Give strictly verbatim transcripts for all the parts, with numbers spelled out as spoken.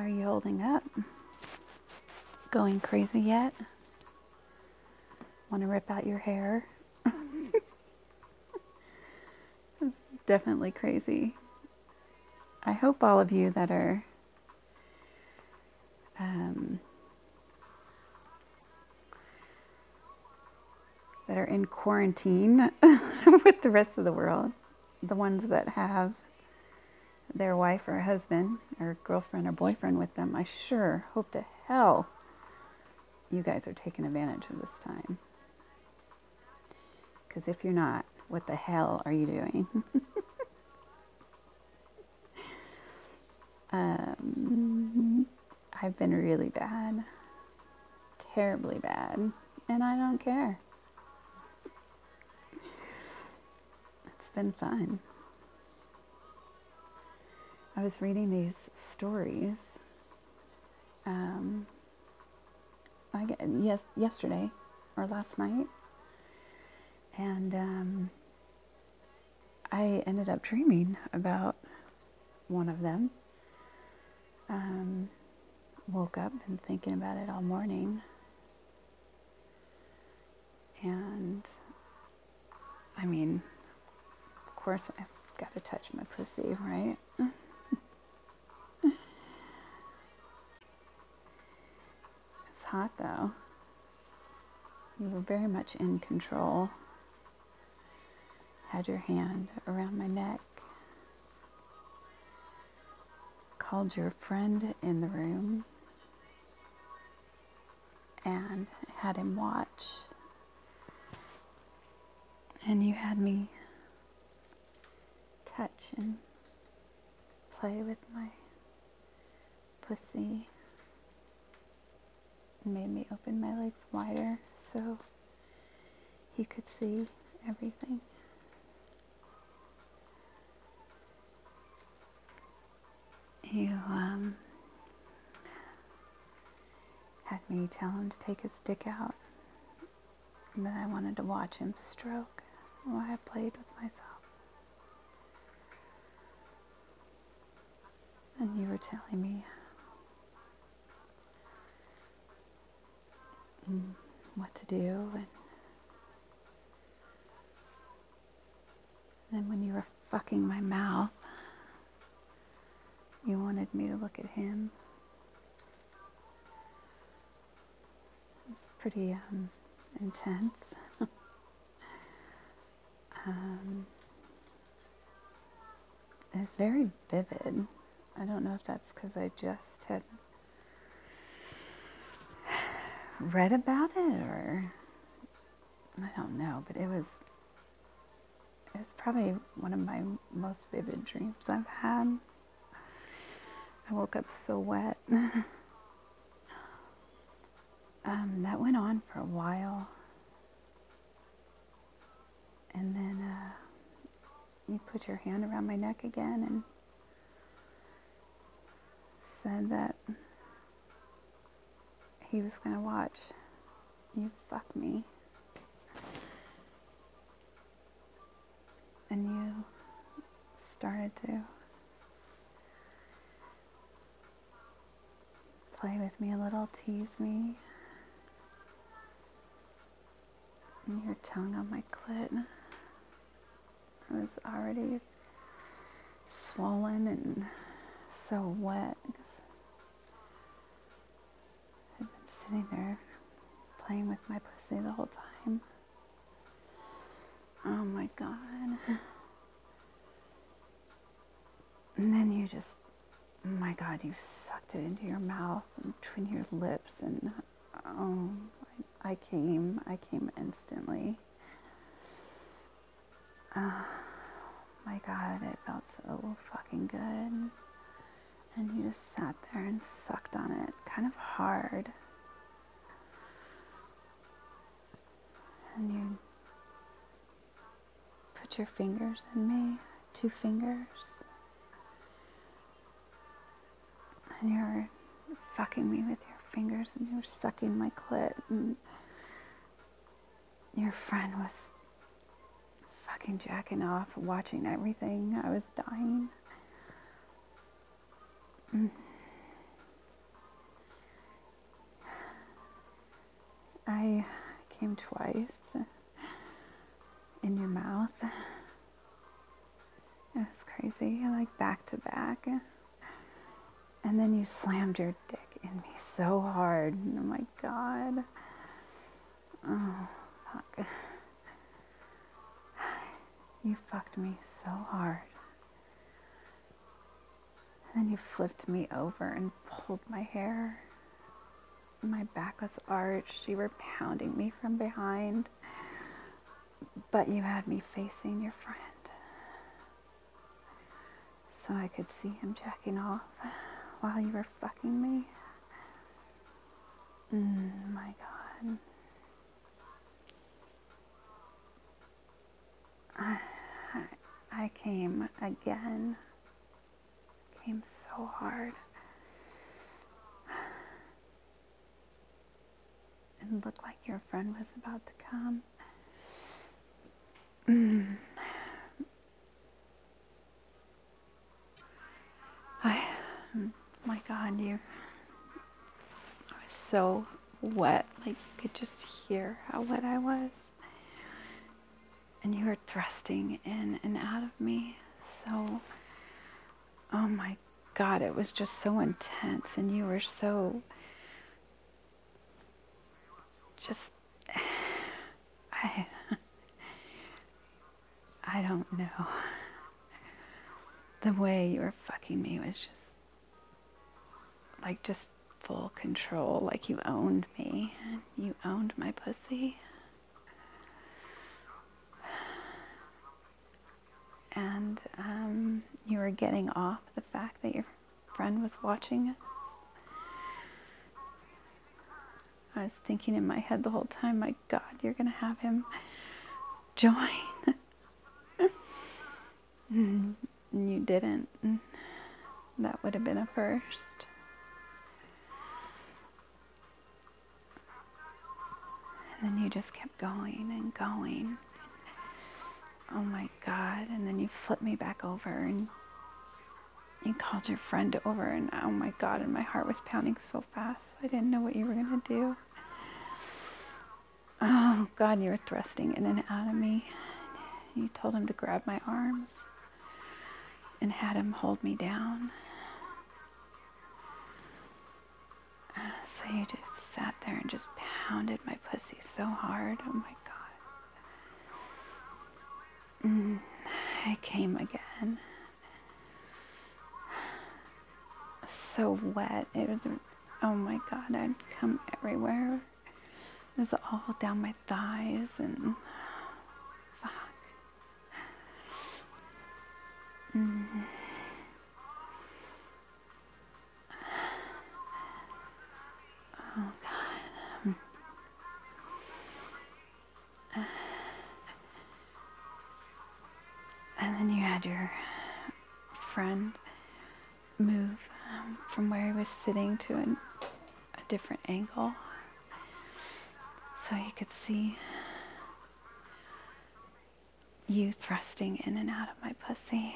are you holding up? Going crazy yet? Want to rip out your hair? This is definitely crazy. I hope all of you that are um, that are in quarantine with the rest of the world, the ones that have their wife or husband or girlfriend or boyfriend with them, I sure hope to hell you guys are taking advantage of this time. Because if you're not, what the hell are you doing? um, I've been really bad. Terribly bad. And I don't care. It's been fun. I was reading these stories um, I get, yes, yesterday or last night. And um, I ended up dreaming about one of them. Um, woke up and thinking about it all morning. And I mean, of course I've got to touch my pussy, right? It's hot though. You were very much in control. Had your hand around my neck. Called your friend in the room and had him watch. And you had me touch and play with my pussy. And made me open my legs wider so he could see everything. You um, had me tell him to take his dick out. And then I wanted to watch him stroke while I played with myself. And you were telling me what to do. And then when you were fucking my mouth, you wanted me to look at him. It was pretty um, intense. um, it was very vivid. I don't know if that's because I just had read about it or I don't know, but it was it was probably one of my most vivid dreams I've had. I woke up so wet. um, that went on for a while. And then uh, you put your hand around my neck again and said that he was going to watch you fuck me. And you started to play with me a little, tease me. And your tongue on my clit. It was already swollen and so wet because I'd been sitting there playing with my pussy the whole time. Oh my God. And then you just, oh my God, you sucked it into your mouth and between your lips and oh, I, I came, I came instantly. Oh my God, it felt so fucking good. And you just sat there and sucked on it kind of hard. And you put your fingers in me, two fingers. And you were fucking me with your fingers and you were sucking my clit. And your friend was fucking jacking off, watching everything. I was dying. Mm. twice in your mouth. It was crazy, like back to back. And then you slammed your dick in me so hard. Oh my God. Oh, fuck. You fucked me so hard. And then you flipped me over and pulled my hair. My back was arched. You were pounding me from behind. But you had me facing your friend. So I could see him jacking off while you were fucking me. Mm, my God. I, I, I came again. Came so hard. It looked like your friend was about to come. Mm. I, my God, you, I was so wet, like you could just hear how wet I was. And you were thrusting in and out of me. So, oh my God, it was just so intense. And you were so, just, I, I don't know. The way you were fucking me was just, like, just full control. Like you owned me. You owned my pussy. And um, you were getting off the fact that your friend was watching us. I was thinking in my head the whole time, my God, you're going to have him join. And you didn't. That would have been a first. And then you just kept going and going. Oh my God. And then you flipped me back over and you called your friend over, and oh my God, and my heart was pounding so fast. I didn't know what you were going to do. Oh God, you were thrusting in and out of me. You told him to grab my arms and had him hold me down. So you just sat there and just pounded my pussy so hard. Oh my God. Mm, I came again. So wet. It was, oh my God, I'd come everywhere. It was all down my thighs and fuck. Mm. Oh God. And then you had your friend move um, from where he was sitting to an, a different angle so he could see you thrusting in and out of my pussy.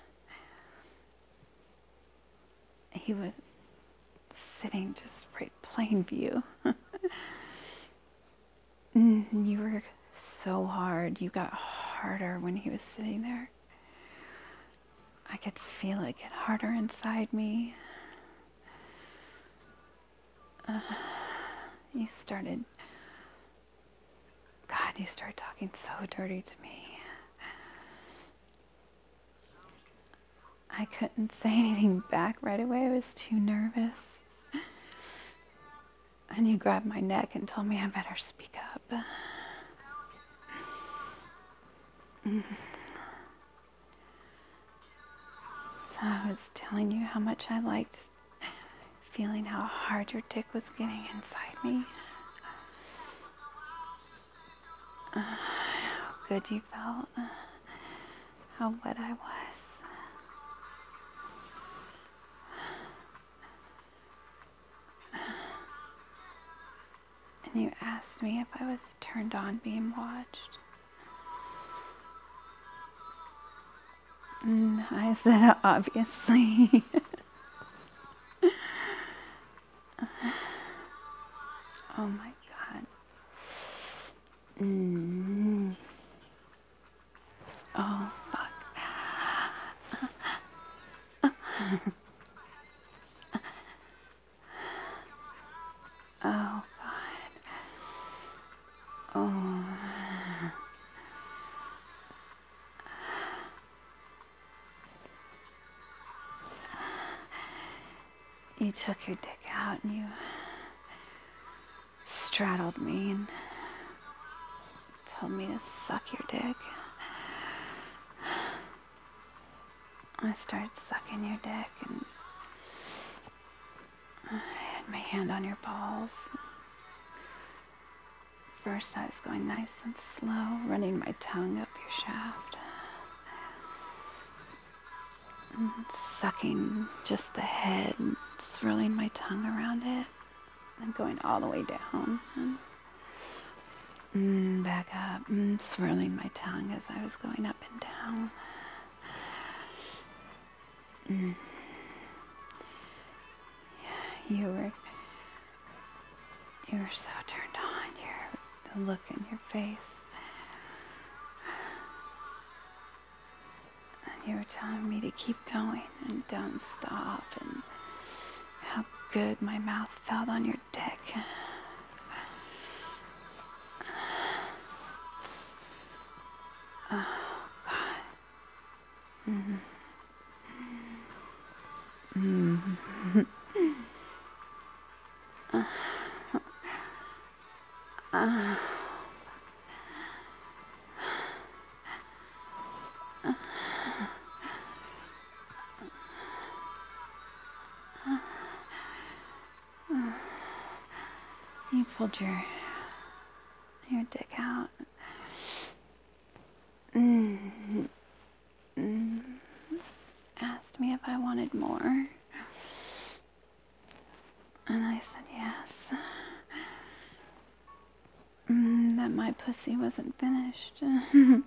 He was sitting just right plain view. You were so hard. You got harder when he was sitting there. I could feel it get harder inside me. Uh, you started, God, you started talking so dirty to me. I couldn't say anything back right away. I was too nervous. And you grabbed my neck and told me I better speak up. Mm. So I was telling you how much I liked feeling how hard your dick was getting inside me. Uh, how good you felt. How wet I was. And you asked me if I was turned on being watched. And I said, obviously. Oh my God. you took your dick out and you straddled me and told me to suck your dick. I started sucking your dick and I had my hand on your balls. First I was going nice and slow, running my tongue up your shaft. And sucking just the head and swirling my tongue around it. And going all the way down. And mm, back up, mm, swirling my tongue as I was going up and down. Mm. Yeah, you were, you were so turned on. Your, the look in your face. And you were telling me to keep going and don't stop, and how good my mouth felt on your dick. Oh, God. Mm-hmm. Mm-hmm. uh, uh, You pulled your your dick out. Mm-hmm. Mm-hmm. Asked me if I wanted more. And I said yes. Mm, that my pussy wasn't finished. And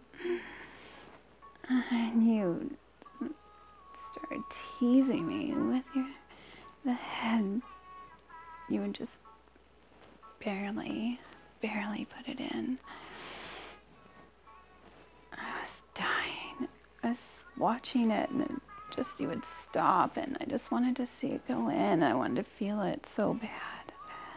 you started teasing me with your the head. You would just barely, barely put it in. I was dying. I was watching it, and it just, you would stop, and I just wanted to see it go in. I wanted to feel it so bad.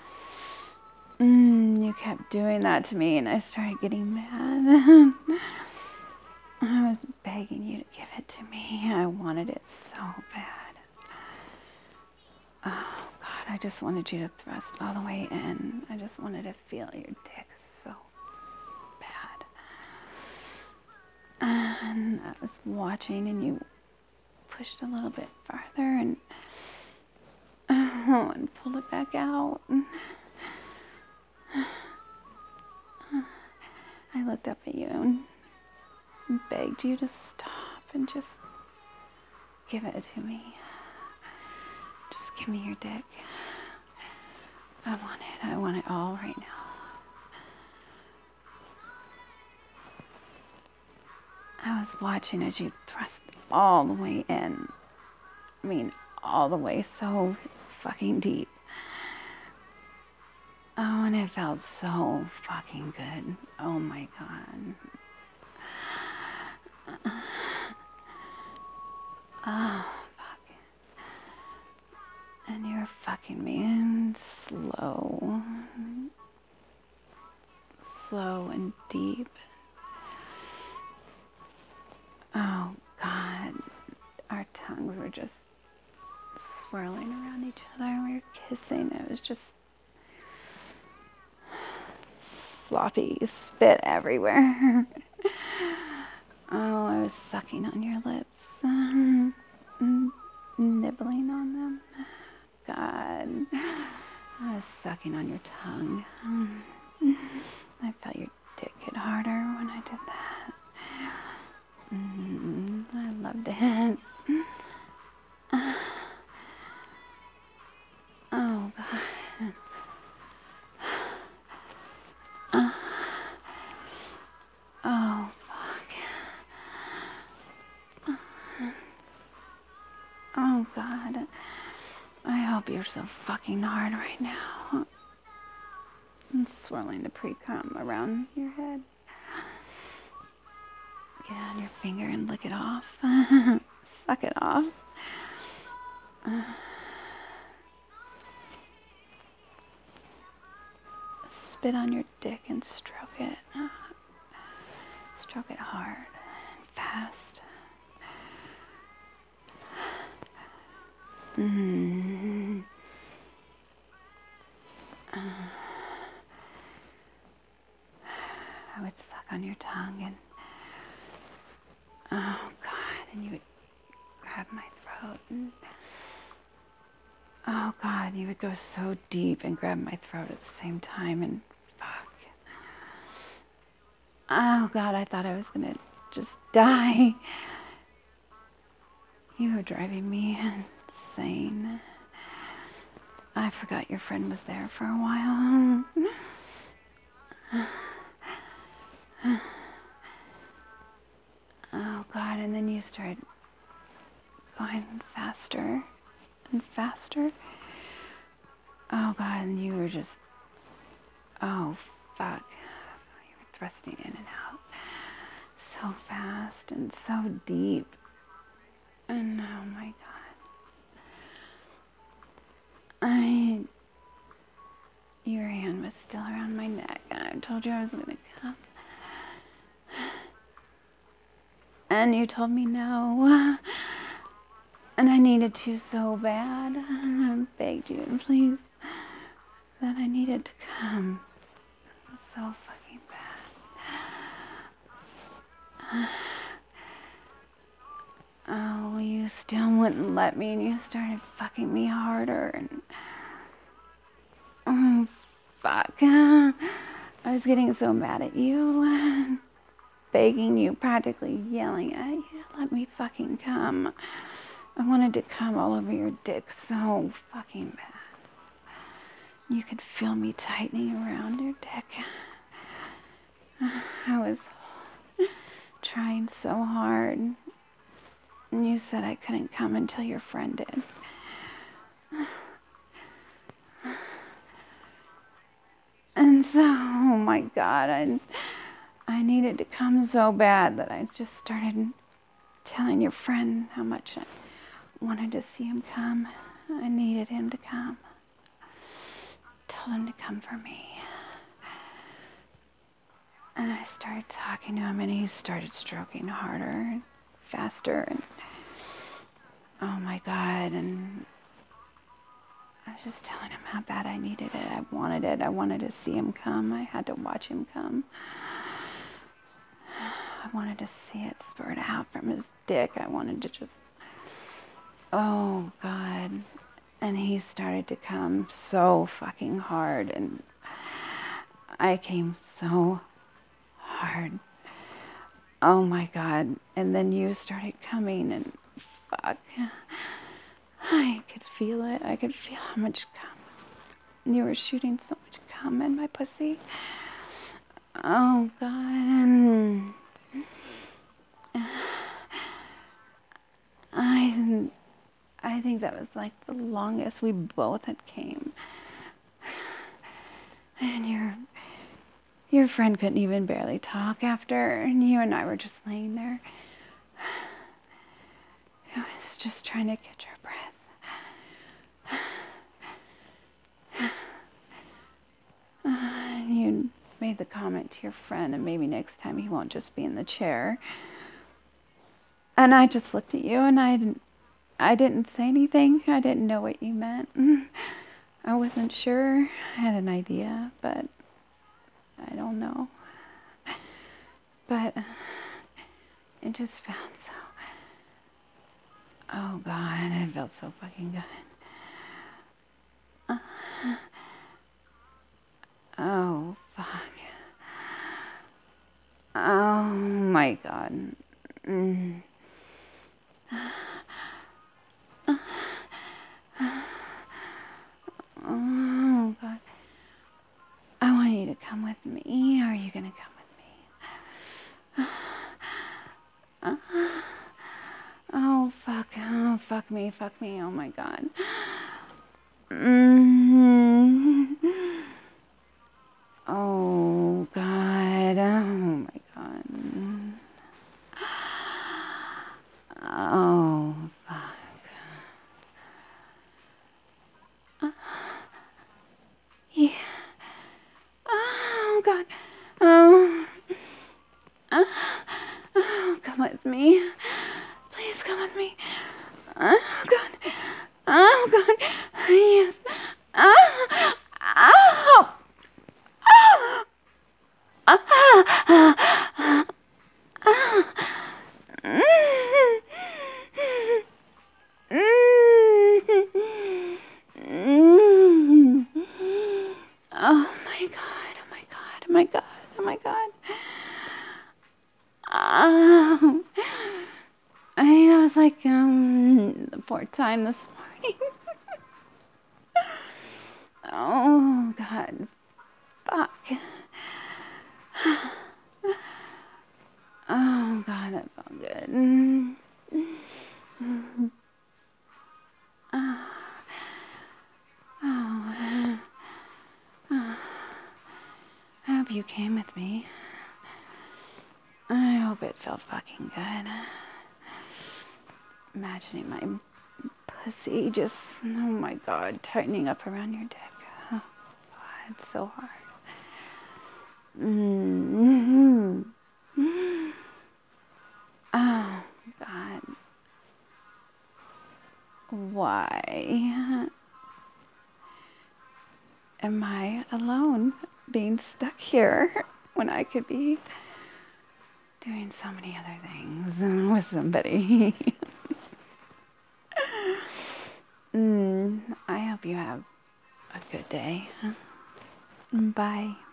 Mm, you kept doing that to me, and I started getting mad. I was begging you to give it to me. I wanted it so bad. Oh, God, I just wanted you to thrust all the way in. I just wanted to feel your dick so bad. And I was watching, and you pushed a little bit farther, and, oh, and pulled it back out. And I looked up at you and begged you to stop and just give it to me. Just give me your dick. I want it. I want it all right now. I was watching as you thrust all the way in. I mean, all the way so fucking deep. Oh, and it felt so fucking good. Oh my God. Oh, fuck. And you were fucking me in slow. Slow and deep. Oh, God. Our tongues were just swirling around each other. We were kissing. It was just sloppy spit everywhere. Oh, I was sucking on your lips. Um, nibbling on them. God. I was sucking on your tongue. I felt your dick get harder when I did that. Mm, I loved it. Oh, God. Oh, fuck. Oh, God. I hope you're so fucking hard right now. I'm swirling the pre-cum around your head. Get on your finger and lick it off. Suck it off. Uh, spit on your dick and stroke it. Uh, stroke it hard and fast. Mm-hmm. on your tongue, and oh God, and you would grab my throat, and oh God, you would go so deep and grab my throat at the same time, and fuck. Oh God, I thought I was gonna just die. You were driving me insane. I forgot your friend was there for a while. Oh God, and then you started going faster and faster. Oh God, and you were just, oh fuck. You were thrusting in and out so fast and so deep. And oh my God. I, your hand was still around my neck, and I told you I was gonna come. And you told me no. And I needed to so bad. And I begged you and please that I needed to come. It was so fucking bad. Oh, you still wouldn't let me, and you started fucking me harder, and oh, fuck. I was getting so mad at you, begging you, practically yelling at you to let me fucking come. I wanted to come all over your dick so fucking bad. You could feel me tightening around your dick. I was trying so hard. And you said I couldn't come until your friend did. And so, oh my God, I, I needed to come so bad that I just started telling your friend how much I wanted to see him come. I needed him to come. Told him to come for me. And I started talking to him, and he started stroking harder and faster, and oh my God, and I was just telling him how bad I needed it. I wanted it. I wanted to see him come. I had to watch him come. I wanted to see it spurt out from his dick. I wanted to just, oh God. And he started to come so fucking hard, and I came so hard. Oh my God. And then you started coming, and fuck. I could feel it. I could feel how much cum was. You were shooting so much cum in my pussy. Oh God. I, I think that was like the longest we both had came. And your, your friend couldn't even barely talk after, and you and I were just laying there. I was just trying to catch our breath. Uh, you made the comment to your friend, and maybe next time he won't just be in the chair. And I just looked at you, and I didn't, I didn't say anything. I didn't know what you meant. I wasn't sure. I had an idea, but I don't know. But it just felt so, oh God, it felt so fucking good. Uh, oh, fuck. Oh my God. Mm. Oh God. I want you to come with me. Are you gonna come with me? Uh, oh fuck. Oh fuck me. Fuck me. Oh my God. Mm. Oh God. Oh my God. Oh fuck. Uh, yeah. Oh God. Oh. Uh, oh, come with me. Please come with me. Oh God. Oh God. Yes. Oh. Oh. Oh. Oh. my God. Oh my God. Um, I think I was like um the fourth time this morning. Oh God. Fuck. Oh God, that felt good. Mm. Oh, oh, oh. I hope you came with me. I hope it felt fucking good. Imagining my pussy just, oh my God, tightening up around your dick. Oh God, it's so hard. Mm-hmm. Oh God. Why am I alone being stuck here when I could be doing so many other things with somebody? mm, I hope you have a good day. Bye.